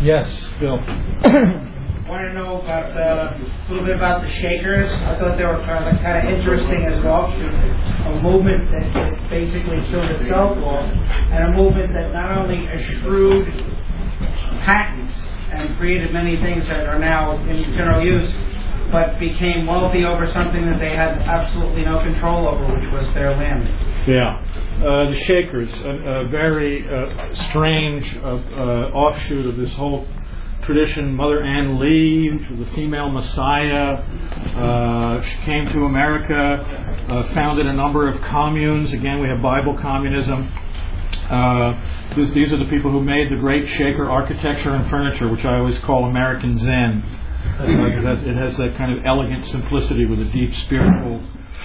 Yes, Bill. Want to know about a little bit about the Shakers? I thought they were kind of interesting as well. A movement that basically killed itself off, and a movement that not only eschewed patents and created many things that are now in general use, but became wealthy over something that they had absolutely no control over, which was their land. Yeah. The Shakers, a very strange offshoot of this whole tradition. Mother Ann Lee, she was a female messiah. She came to America, founded a number of communes. Again, we have Bible communism. These are the people who made the great Shaker architecture and furniture, which I always call American Zen. It has that kind of elegant simplicity with a deep spiritual,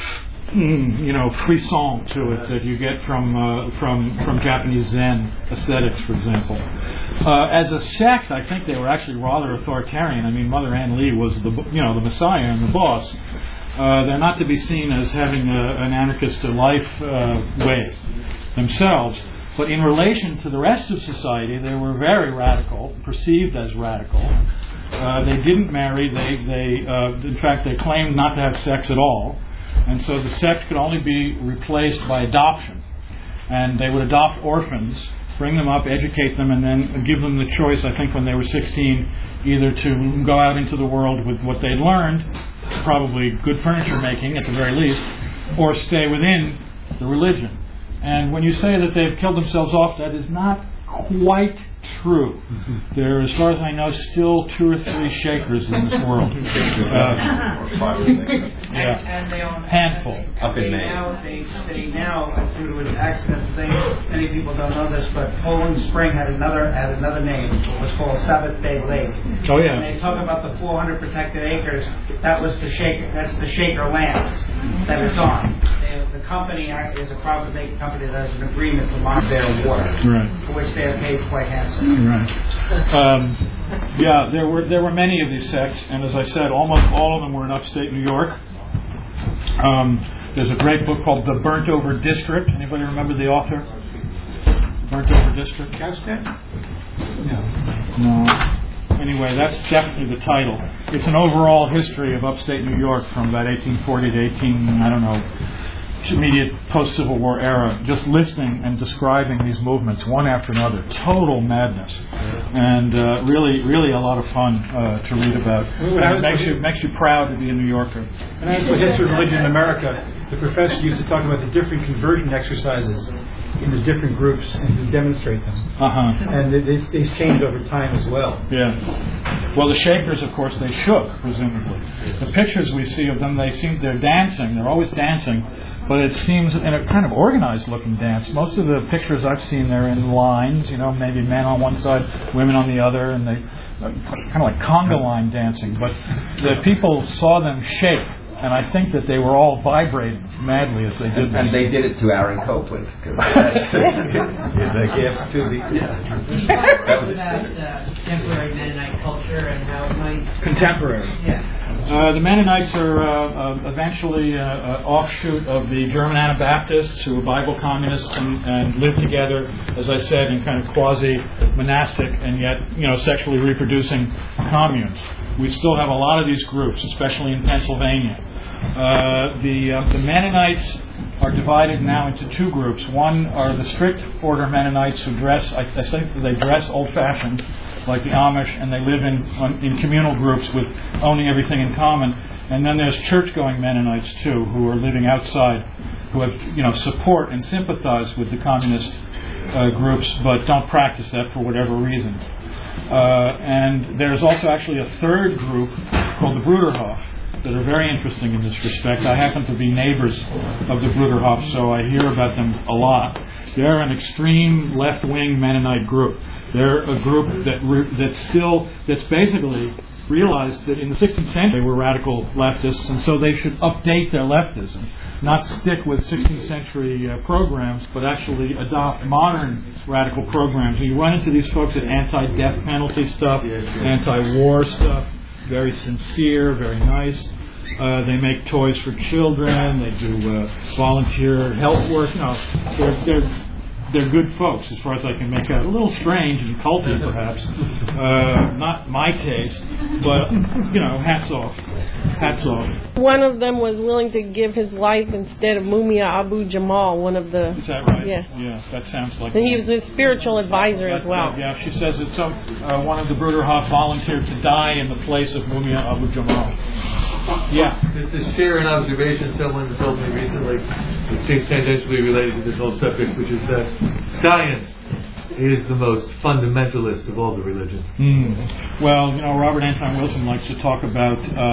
frisson to it that you get from Japanese Zen aesthetics, for example. As a sect, I think they were actually rather authoritarian. I mean, Mother Ann Lee was the Messiah and the boss. They're not to be seen as having an anarchist life way themselves. But in relation to the rest of society, they were very radical, perceived as radical. They didn't marry. In fact, they claimed not to have sex at all. And so the sect could only be replaced by adoption. And they would adopt orphans, bring them up, educate them, and then give them the choice, I think when they were 16, either to go out into the world with what they'd learned, probably good furniture making at the very least, or stay within the religion. And when you say that they've killed themselves off, that is not quite true. There are, as far as I know, still 2 or 3 Shakers in this world. And they own handful. They now, through an accidental thing, many people don't know this, but Poland Spring had another name. It was called Sabbath Day Lake. Oh yeah. And they talk about the 400 protected acres. That was the Shaker. That's the Shaker land that it's on. The company is a private company that has an agreement to monitor their water, right, for which they are paid quite handsomely. Right. There were many of these sects, and as I said, almost all of them were in upstate New York. There's a great book called The Burnt Over District. Anybody remember the author? Burnt Over District? Cascade? No. Anyway, that's definitely the title. It's an overall history of upstate New York from about 1840 to immediate post-Civil War era, just listing and describing these movements one after another. Total madness. And really a lot of fun to read about. It makes you proud to be a New Yorker. When I was in history of religion in America, the professor used to talk about the different conversion exercises in the different groups and to demonstrate them. And these changed over time as well. Yeah. Well, the Shakers, of course, they shook, presumably. The pictures we see of them, they're dancing. They're always dancing. But it seems in a kind of organized-looking dance. Most of the pictures I've seen, they're in lines, maybe men on one side, women on the other, and they kind of like conga line dancing. But the people saw them shake, and I think that they were all vibrating madly as they did. And they did it to Aaron Copland. The gift to the... That was contemporary Mennonite culture and how it might... Contemporary. Yeah. The Mennonites are eventually an offshoot of the German Anabaptists, who were Bible communists and lived together, as I said, in kind of quasi-monastic and yet, sexually reproducing communes. We still have a lot of these groups, especially in Pennsylvania. The Mennonites are divided now into 2 groups. One are the strict order Mennonites who dress, I think they dress old-fashioned, like the Amish, and they live in communal groups with owning everything in common. And then there's church-going Mennonites too, who are living outside, who have support and sympathize with the communist groups, but don't practice that for whatever reason. And there's also actually a 3rd group called the Bruderhof that are very interesting in this respect. I happen to be neighbors of the Bruderhof, so I hear about them a lot. They're an extreme left-wing Mennonite group. They're a group that's basically realized that in the 16th century they were radical leftists, and so they should update their leftism, not stick with 16th century programs, but actually adopt modern radical programs. And you run into these folks at anti-death penalty stuff, anti-war stuff, very sincere, very nice. They make toys for children. They do volunteer health work. They're they're good folks, as far as I can make out. A little strange and culty, perhaps. Not my taste, but, hats off. Hats off. One of them was willing to give his life instead of Mumia Abu Jamal, one of the... Is that right? Yeah. Yeah, that sounds like... And he was a spiritual advisor as well. Yeah, she says that one of the Bruderhof volunteered to die in the place of Mumia Abu Jamal. Yeah. Just to share an observation someone told me recently, it seems tangentially related to this whole subject, which is that science is the most fundamentalist of all the religions. Well, Robert Anton Wilson likes to talk about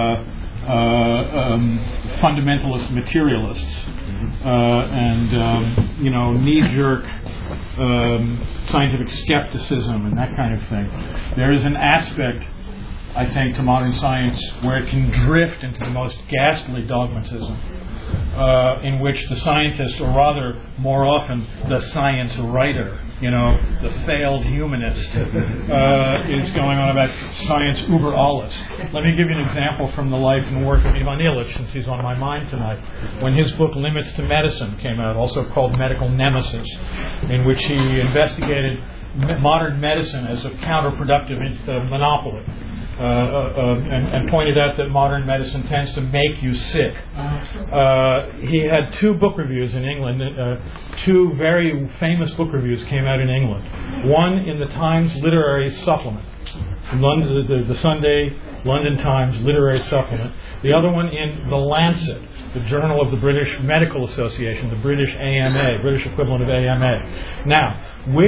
fundamentalist materialists and knee-jerk scientific skepticism and that kind of thing. There is an aspect, I think, to modern science where it can drift into the most ghastly dogmatism, in which the scientist, or rather, more often, the science writer, the failed humanist, is going on about science über alles. Let me give you an example from the life and work of Ivan Illich, since he's on my mind tonight. When his book Limits to Medicine came out, also called Medical Nemesis, in which he investigated modern medicine as a counterproductive monopoly. And pointed out that modern medicine tends to make you sick. He had 2 book reviews in England. 2 very famous book reviews came out in England. One in the Times Literary Supplement, the Sunday London Times Literary Supplement. The other one in The Lancet, the journal of the British Medical Association, the British AMA, British equivalent of AMA. Now,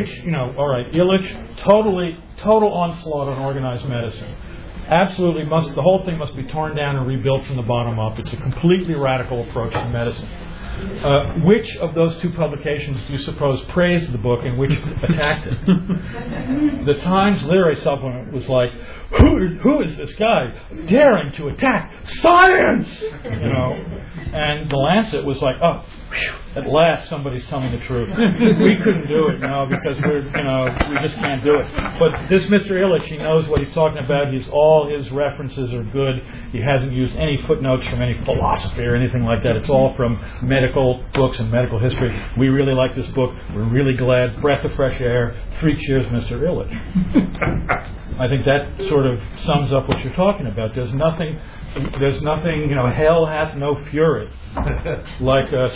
Illich, total onslaught on organized medicine. Absolutely the whole thing must be torn down and rebuilt from the bottom up. It's a completely radical approach to medicine. Which of those 2 publications do you suppose praised the book and which attacked it? The Times Literary Supplement was like, who is this guy daring to attack science? And The Lancet was like, oh, whew, at last somebody's telling the truth. We couldn't do it now because we just can't do it. But this Mr. Illich, he knows what he's talking about. All his references are good. He hasn't used any footnotes from any philosophy or anything like that. It's all from medical books and medical history. We really like this book. We're really glad. Breath of fresh air. 3 cheers, Mr. Illich. I think that sort of sums up what you're talking about. There's nothing, hell hath no fury, like a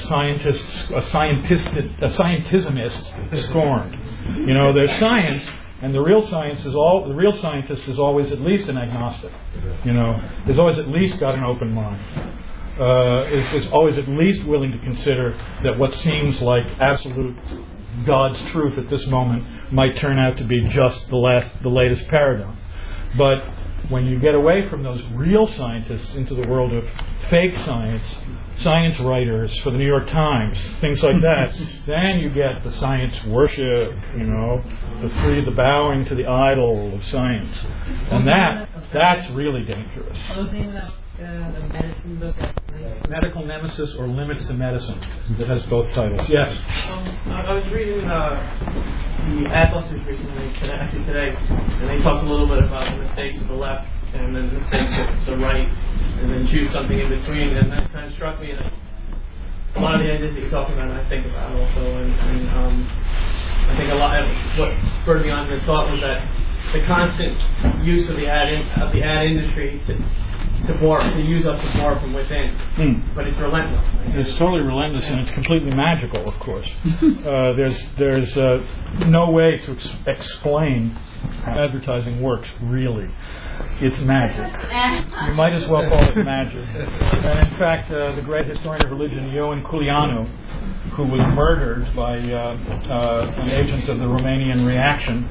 scientismist scorned. There's science, and the real scientist is always at least an agnostic. Is always at least got an open mind. Is always at least willing to consider that what seems like absolute God's truth at this moment might turn out to be just the latest paradigm. But when you get away from those real scientists into the world of fake science writers for the New York Times, things like that, then you get the science worship, the bowing to the idol of science. And that's really dangerous. The medicine book, Medical Nemesis or Limits to Medicine, that has both titles. Yes? I was reading the Atlases recently, today, and they talked a little bit about the mistakes of the left and the mistakes of the right, and then choose something in between, and that kind of struck me. And a lot of the ideas that you're talking about, I think about also, and I think a lot of what spurred me on this thought was that the constant use of the ad industry to use us to bore from within. But it's relentless. It's totally relentless, and it's completely magical, of course. There's no way to explain how advertising works, really. It's magic. You might as well call it magic. And in fact, the great historian of religion, Ioan Culianu, who was murdered by an agent of the Romanian reaction,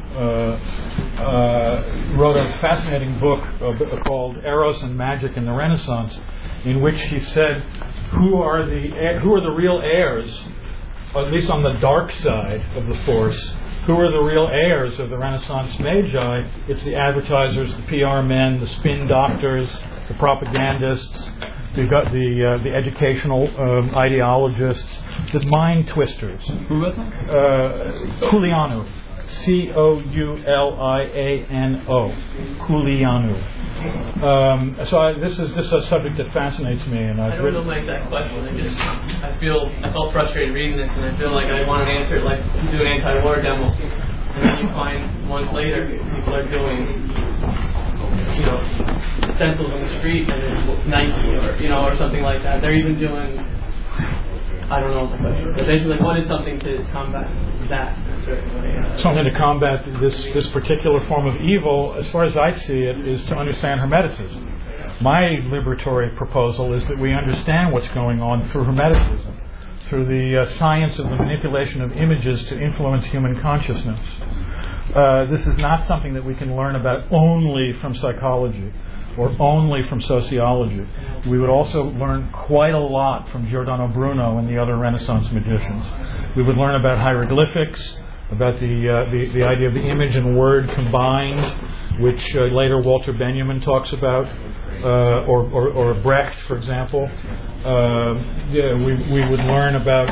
wrote a fascinating book called Eros and Magic in the Renaissance, in which he said, who are the real heirs, at least on the dark side of the force, who are the real heirs of the Renaissance magi? It's the advertisers, the PR men, the spin doctors, the propagandists, the educational ideologists, the mind twisters. Who was that? Culianu. Couliano. Culianu. This is a subject that fascinates me, and I don't know my exact question. I felt frustrated reading this, and I feel like I want an answer, like do an anti-war demo, and then you find months later people are doing, stencils on the street, and it's Nike or something like that. They're even doing, I don't know, but basically, what is something to combat that in a certain way? Something to combat this particular form of evil, as far as I see it, is to understand Hermeticism. My liberatory proposal is that we understand what's going on through Hermeticism, through the science of the manipulation of images to influence human consciousness. This is not something that we can learn about only from psychology or only from sociology. We would also learn quite a lot from Giordano Bruno and the other Renaissance magicians. We would learn about hieroglyphics, about the idea of the image and word combined, which later Walter Benjamin talks about, or Brecht, for example. We would learn about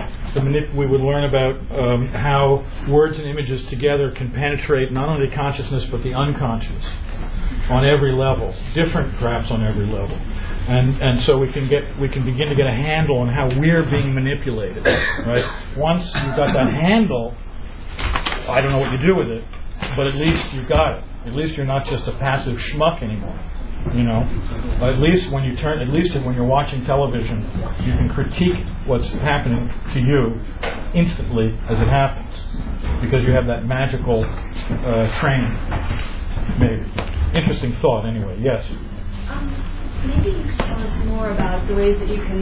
how words and images together can penetrate not only consciousness but the unconscious on every level, different perhaps on every level, and so we can begin to get a handle on how we're being manipulated. Right? Once you've got that handle, I don't know what you do with it, but at least you've got it. At least you're not just a passive schmuck anymore. At least when you're watching television, you can critique what's happening to you instantly as it happens, because you have that magical training. Maybe. Interesting thought, anyway. Yes. Maybe you could tell us more about the ways that you can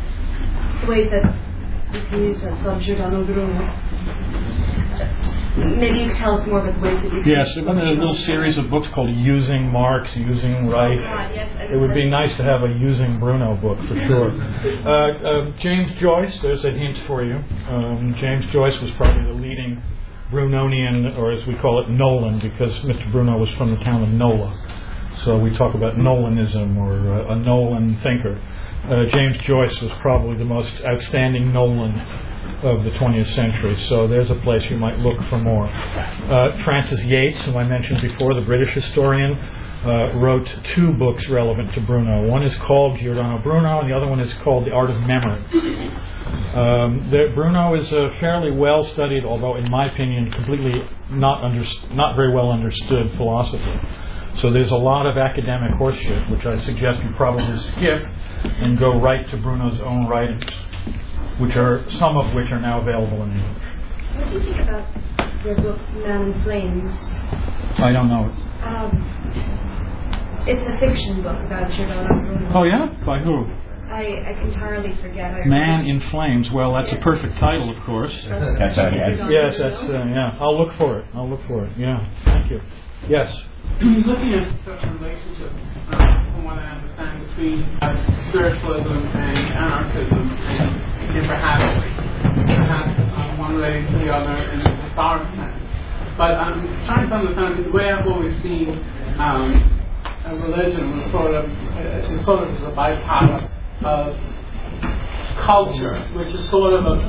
use that sub Giordano Bruno. Maybe you could tell us more about the ways that you can... Yes, there was a little series of books called Using Marx, Using Reich. It would be nice to have a Using Bruno book, for sure. James Joyce, there's a hint for you. James Joyce was probably the leading Brunonian, or as we call it, Nolan, because Mr. Bruno was from the town of Nola. So we talk about Nolanism, or a Nolan thinker. James Joyce was probably the most outstanding Nolan of the 20th century, so there's a place you might look for more. Francis Yates, whom I mentioned before, the British historian, wrote 2 books relevant to Bruno. One is called Giordano Bruno, and the other one is called The Art of Memory. Bruno is a fairly well-studied, although in my opinion completely not very well understood philosophy. So there's a lot of academic horseshit, which I suggest you probably skip and go right to Bruno's own writings, some of which are now available in English. What do you think about your book, Man in Flames? I don't know it. It's a fiction book about Giordano Bruno. Oh yeah? By who? I can entirely forget. Man in Flames. Well, that's a perfect title, of course. Yes, that's yeah. I'll look for it. Yeah. Thank you. Yes. Looking at such relationships, from what I understand, between spiritualism and anarchism, and perhaps one related to the other in a historic sense. But I'm trying to understand the way I've always seen a religion was sort of as a byproduct of culture, which is a sort of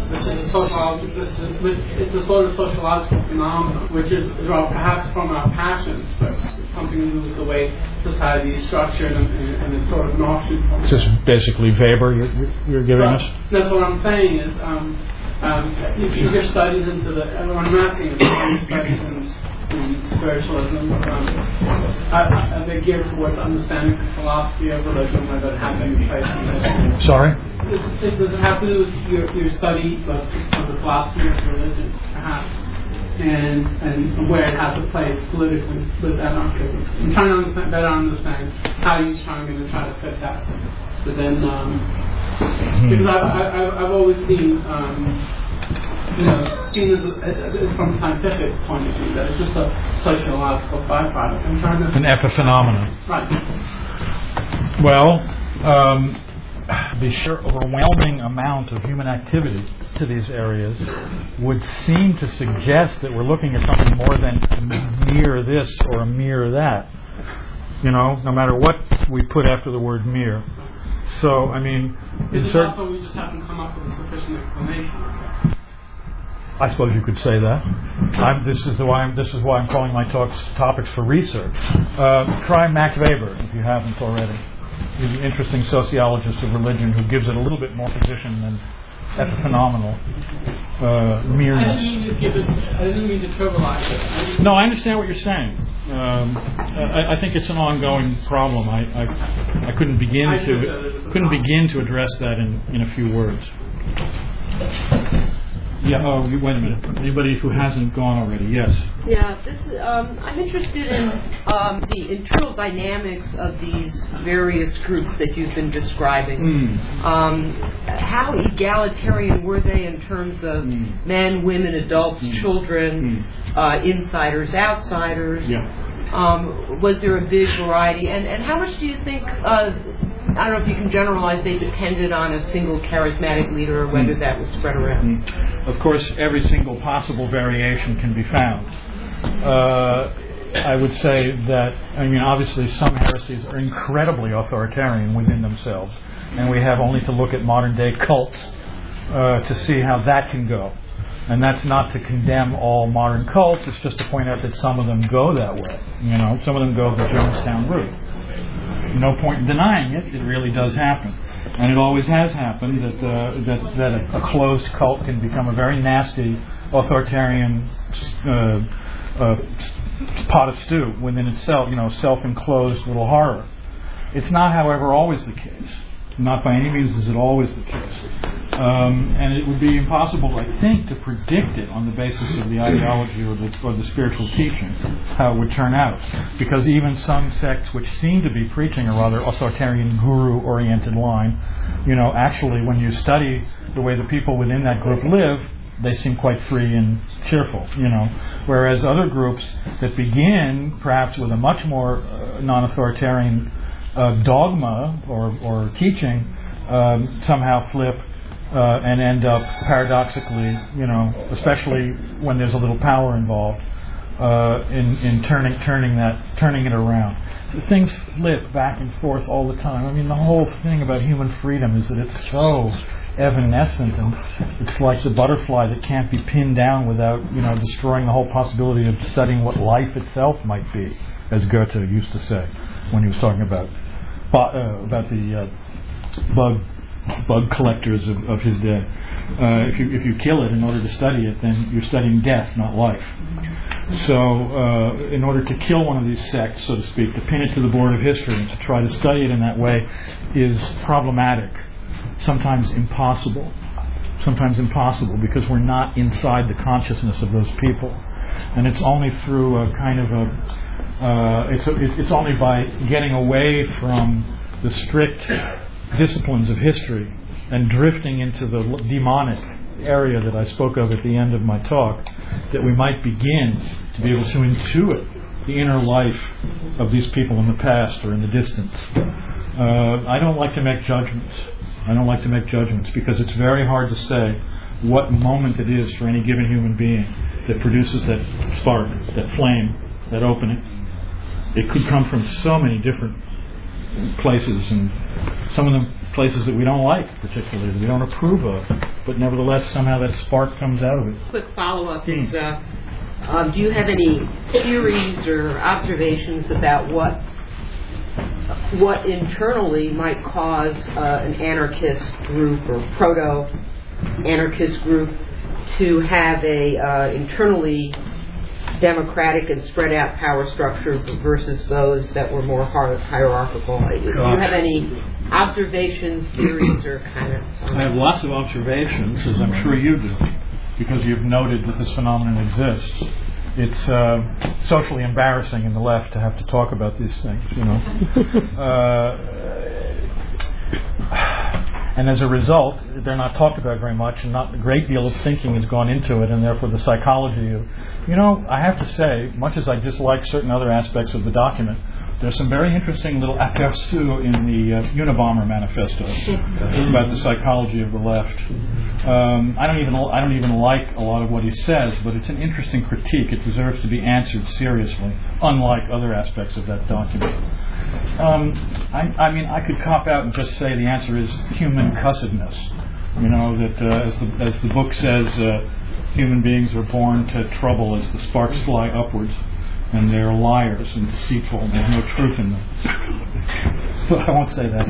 sociological phenomenon, which is perhaps from our passions, but something to do with the way society is structured and it's sort of an offshoot from Just basically Weber you're giving us? That's what I'm saying is, if you get studies into what I'm asking is studies in spiritualism, are they geared towards understanding the philosophy of religion, whether it has any place in religion? Sorry? Does it have to do with your study of the philosophy of religion, perhaps, and where it has a place politically with anarchism? I'm trying to better understand how you're trying to try to fit that. But then, because I've always seen, seen it from a scientific point of view, that it's just a sociological byproduct. I'm trying to... An epiphenomenon. Right. Well, the sheer overwhelming amount of human activity to these areas would seem to suggest that we're looking at something more than a mere this or a mere that. No matter what we put after the word mere. So, I mean... Also, we just haven't come up with a sufficient explanation. I suppose you could say that. This is why I'm calling my talks topics for research. Try Max Weber if you haven't already. He's an interesting sociologist of religion who gives it a little bit more position than epiphenomenal mereness. I didn't mean to trivialize it. No, I understand what you're saying. I think it's an ongoing problem. I couldn't begin to address that in a few words. Yeah. Oh, wait a minute. Anybody who hasn't gone already? Yes. Yeah. I'm interested in the internal dynamics of these various groups that you've been describing. How egalitarian were they in terms of men, women, adults, children, insiders, outsiders? Yeah. Was there a big variety? And how much do you think? I don't know if you can generalize, they depended on a single charismatic leader or whether that was spread around. Of course, every single possible variation can be found. I would say that, obviously some heresies are incredibly authoritarian within themselves, and we have only to look at modern day cults to see how that can go. And that's not to condemn all modern cults, it's just to point out that some of them go that way. Some of them go the Jonestown route. No point in denying it. It really does happen, and it always has happened that a closed cult can become a very nasty, authoritarian pot of stew within itself. Self-enclosed little horror. It's not, however, always the case. Not by any means is it always the case. And it would be impossible, I think, to predict it on the basis of the ideology or the spiritual teaching, how it would turn out. Because even some sects which seem to be preaching a rather authoritarian, guru-oriented line, actually when you study the way the people within that group live, they seem quite free and cheerful, Whereas other groups that begin perhaps with a much more non-authoritarian dogma or teaching somehow flip and end up paradoxically, especially when there's a little power involved, in turning it around. So things flip back and forth all the time. The whole thing about human freedom is that it's so evanescent, and it's like the butterfly that can't be pinned down without destroying the whole possibility of studying what life itself might be, as Goethe used to say when he was talking about the bug collectors of his day. If you kill it in order to study it, then you're studying death, not life. So in order to kill one of these sects, so to speak, to pin it to the board of history and to try to study it in that way is problematic, sometimes impossible, because we're not inside the consciousness of those people. And it's only through a kind of it's only by getting away from the strict disciplines of history and drifting into the demonic area that I spoke of at the end of my talk that we might begin to be able to intuit the inner life of these people in the past or in the distance. I don't like to make judgments. Because it's very hard to say what moment it is for any given human being that produces that spark, that flame, that opening. It could come from so many different places, and some of them places that we don't like particularly, that we don't approve of, but nevertheless somehow that spark comes out of it. Quick follow-up is, do you have any theories or observations about what internally might cause an anarchist group or proto-anarchist group to have a internally democratic and spread out power structure versus those that were more hierarchical? Do you have any observations, theories, or comments? I have lots of observations, as I'm sure you do, because you've noted that this phenomenon exists. It's socially embarrassing in the left to have to talk about these things, and as a result, they're not talked about very much, and not a great deal of thinking has gone into it, and therefore the psychology of, I have to say, much as I dislike certain other aspects of the document, there's some very interesting little aperçus in the Unabomber manifesto about the psychology of the left. I don't even like a lot of what he says, but it's an interesting critique. It deserves to be answered seriously, unlike other aspects of that document. I could cop out and just say the answer is human cussedness. That as the book says, human beings are born to trouble as the sparks fly upwards, and they're liars and deceitful, and there's no truth in them. But I won't say that.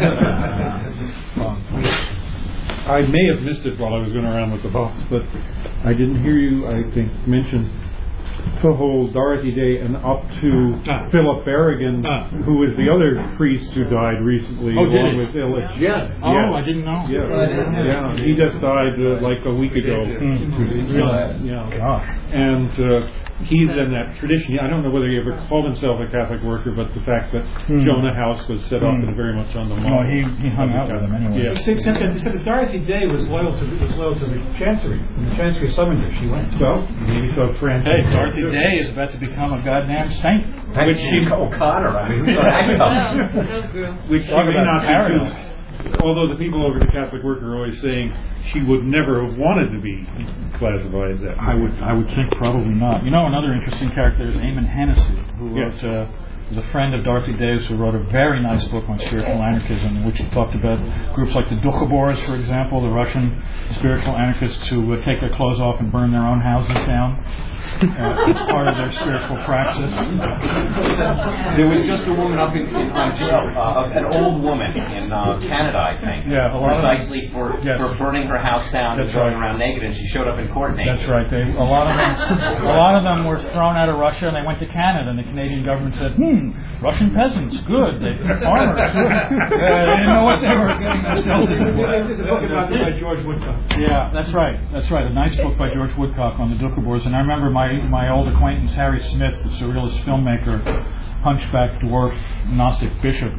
I may have missed it while I was going around with the box, but I didn't hear you, I think, mention the whole Dorothy Day and up to Philip Berrigan, who is the other priest who died recently, along with Illich. Yes. Oh, I didn't know. Yeah, he just died like a week ago. Yeah. Gosh. And he's in that tradition. I don't know whether he ever called himself a Catholic worker, but the fact that Jonah House was set up and very much on the model. No, he hung out with him anyway. Yeah. Except that Dorothy Day was loyal to the Chancery. When the Chancery summoned her, she went. Well, maybe so Francis. Hey, Dorothy Day is about to become a goddamn saint. Which she O'Connor, I mean, which she may not be. Although the people over the Catholic Work are always saying she would never have wanted to be classified as that. I would think probably not. You know, another interesting character is Eamon Hennessy, who was a friend of Dorothy Day's, who wrote a very nice book on spiritual anarchism, in which he talked about groups like the Dukhobors, for example, the Russian spiritual anarchists who take their clothes off and burn their own houses down. It's part of their spiritual practice. There was just a woman up in Ontario, an old woman in Canada, I think, precisely for burning her house down and going around naked, and she showed up in court naked. That's right. A lot of them were thrown out of Russia, and they went to Canada, and the Canadian government said, Russian peasants, good. They're farmers. They didn't know what they were getting themselves into. There's a book about this by George Woodcock. Yeah, that's right. A nice book by George Woodcock on the Dukhobors. And I remember my old acquaintance Harry Smith, the surrealist filmmaker, hunchback dwarf Gnostic bishop,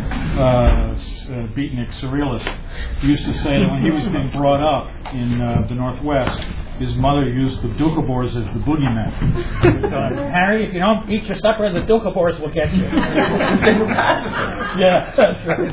beatnik surrealist, used to say that when he was being brought up in the Northwest, his mother used the Dukhobors as the boogeyman. Harry, if you don't eat your supper, the Dukhobors will get you. They were pacifists. Yeah, that's right.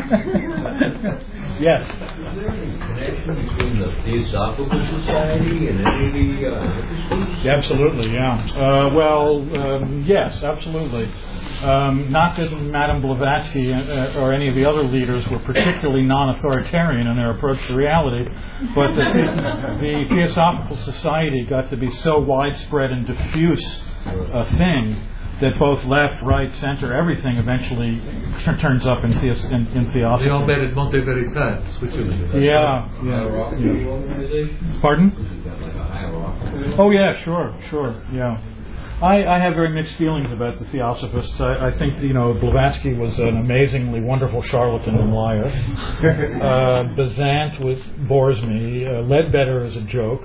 Yes. Is there any connection between the Theosophical Society and any of the Absolutely, yeah. Yes, absolutely. Not that Madame Blavatsky or any of the other leaders were particularly non-authoritarian in their approach to reality, but the Theosophical Society got to be so widespread and diffuse a thing that both left, right, center, everything eventually turns up in Theosophy. They all met at Monte Verita in Switzerland. Yeah. Pardon? Oh yeah, sure, yeah. I have very mixed feelings about the Theosophists. I think, Blavatsky was an amazingly wonderful charlatan and liar. Bazant bores me. Ledbetter is a joke.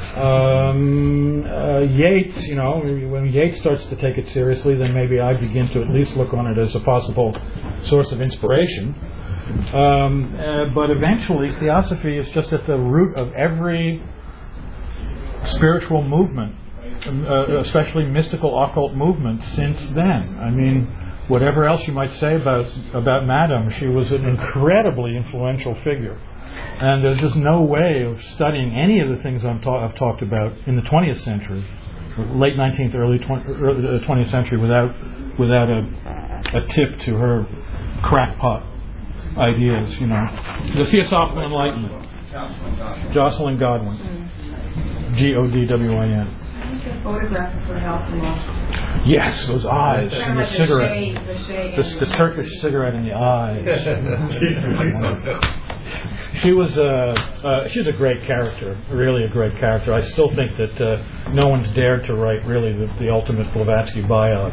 Yeats, when Yeats starts to take it seriously, then maybe I begin to at least look on it as a possible source of inspiration. But eventually, Theosophy is just at the root of every spiritual movement, especially mystical occult movement since then. I mean, whatever else you might say about Madame, she was an incredibly influential figure. And there's just no way of studying any of the things I've talked about in the 20th century, late 19th, early 20th century, without a tip to her crackpot ideas. The Theosophical Enlightenment. Jocelyn Godwin. Godwin. Photograph of her health and loss. Yes, those eyes and the cigarette. The Turkish cigarette in the eyes. She was a great character, really a great character. I still think that no one's dared to write really the ultimate Blavatsky biog.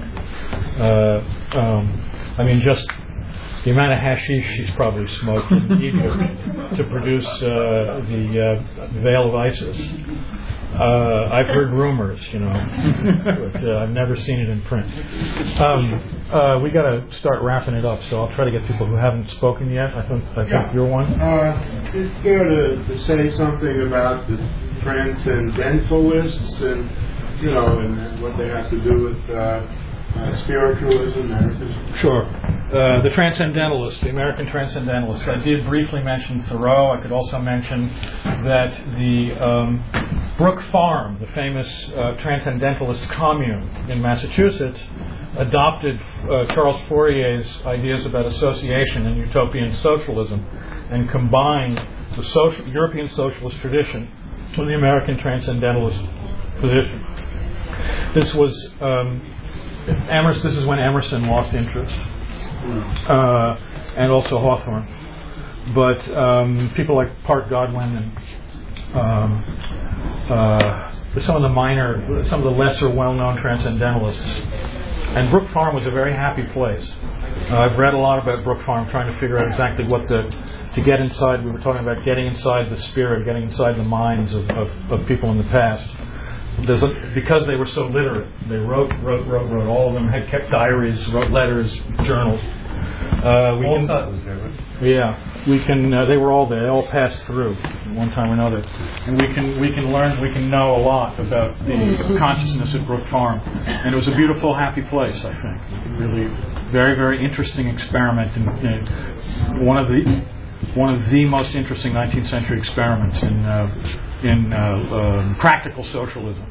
Just the amount of hashish she's probably smoked in Egypt to produce the Veil of Isis. I've heard rumors, but I've never seen it in print. We got to start wrapping it up, so I'll try to get people who haven't spoken yet. I think you're one. Is there to say something about the transcendentalists and and what they have to do with spiritualism? Sure. The Transcendentalists, the American Transcendentalists. I did briefly mention Thoreau. I could also mention that the Brook Farm, the famous Transcendentalist commune in Massachusetts, adopted Charles Fourier's ideas about association and utopian socialism and combined the European socialist tradition of the American transcendentalist position. This was Emerson. This is when Emerson lost interest, and also Hawthorne. But people like Park Godwin and some of the lesser well-known transcendentalists. And Brook Farm was a very happy place. I've read a lot about Brook Farm, trying to figure out exactly to get inside. We were talking about getting inside the spirit, getting inside the minds of people in the past. Because they were so literate, they wrote. All of them had kept diaries, wrote letters, journals. We can. They were all there. They all passed through one time or another, and we can learn. We can know a lot about the consciousness at Brook Farm, and it was a beautiful, happy place. I think really very, very interesting experiment, and one of the most interesting 19th century experiments in practical socialism.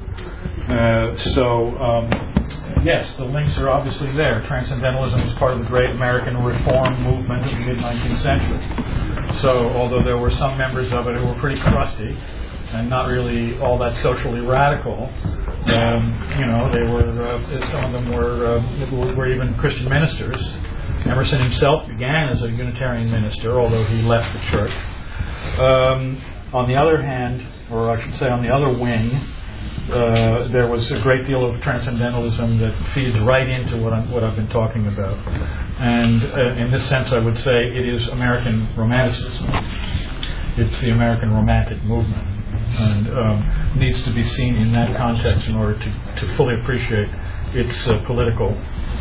Yes, the links are obviously there. Transcendentalism was part of the great American reform movement of the mid-19th century. So, although there were some members of it who were pretty crusty and not really all that socially radical, they were. Some of them were even Christian ministers. Emerson himself began as a Unitarian minister, although he left the church. On the other hand, or I should say on the other wing, there was a great deal of transcendentalism that feeds right into what I've been talking about. And in this sense, I would say it is American Romanticism. It's the American Romantic movement, and needs to be seen in that context in order to fully appreciate its political.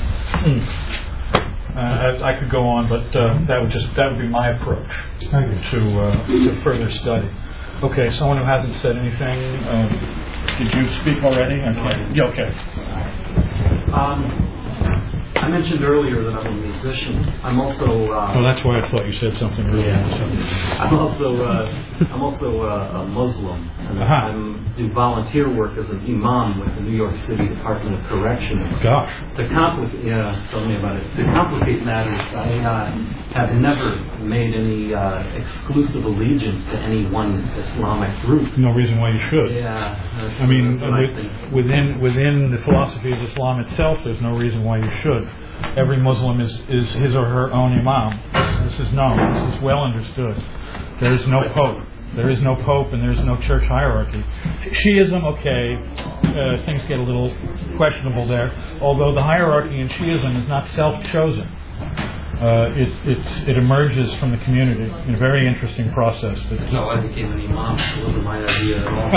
I could go on, but that would be my approach to further study. Okay, someone who hasn't said anything. Did you speak already? Yeah, okay. I mentioned earlier that I'm a musician. I'm also. That's why I thought you said something earlier. Yeah. I'm also a Muslim. And I do volunteer work as an imam with the New York City Department of Corrections. Gosh. Tell me about it. To complicate matters, I have never made any exclusive allegiance to any one Islamic group. No reason why you should. Yeah. I mean, within the philosophy of Islam itself, there's no reason why you should. Every Muslim is his or her own imam. This is known. This is well understood. There is no pope. There is no pope, and there is no church hierarchy. Shiism, things get a little questionable there. Although the hierarchy in Shiism is not self-chosen. It emerges from the community in a very interesting process. So I became an imam. It wasn't my idea at all.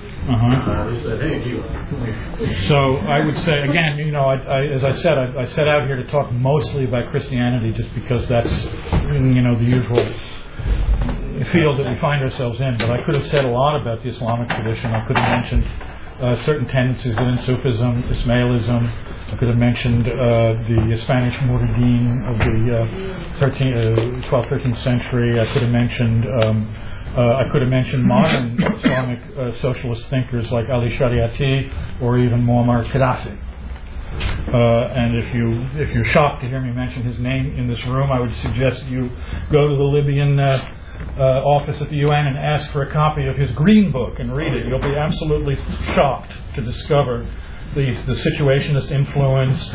So I would say again, as I said, I set out here to talk mostly about Christianity, just because that's the usual field that we find ourselves in. But I could have said a lot about the Islamic tradition. I could have mentioned certain tendencies within Sufism, Ismailism. I could have mentioned the Spanish Muridin of the 12th, 13th century. I could have mentioned modern Islamic socialist thinkers like Ali Shariati or even Muammar Gaddafi. And if you're shocked to hear me mention his name in this room, I would suggest that you go to the Libyan office at the UN and ask for a copy of his Green Book and read it. You'll be absolutely shocked to discover the situationist influence,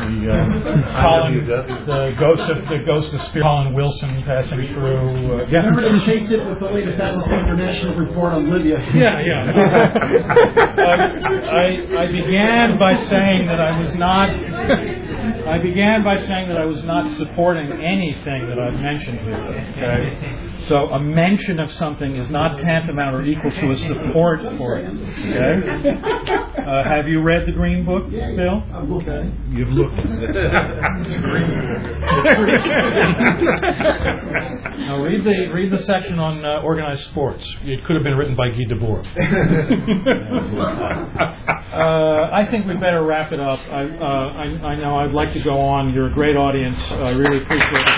the ghost of Colin Wilson passing through. Remember to chase it with the latest Amnesty International report on Libya. Yeah. I began by saying that I was not supporting anything that I've mentioned here. Okay, so a mention of something is not tantamount or equal to a support for it. Okay, have you read the Green Book, Bill? I'm looking at it. You've looked at it. It's green. Now read the section on organized sports. It could have been written by Guy Debord. I think we better wrap it up. I know I'd like to go on. You're a great audience. I really appreciate it.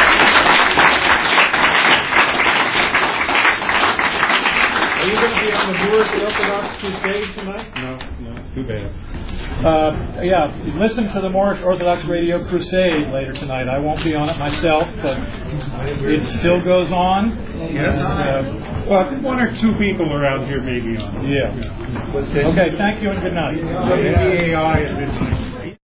Are you going to be able to Moorish Orthodox Crusade tonight? No, too bad. Listen to the Moorish Orthodox Radio Crusade later tonight. I won't be on it myself, but it still goes on. Yes. Well, one or two people around here may be on it. Yeah. Okay, thank you and good night. WBAI at midnight.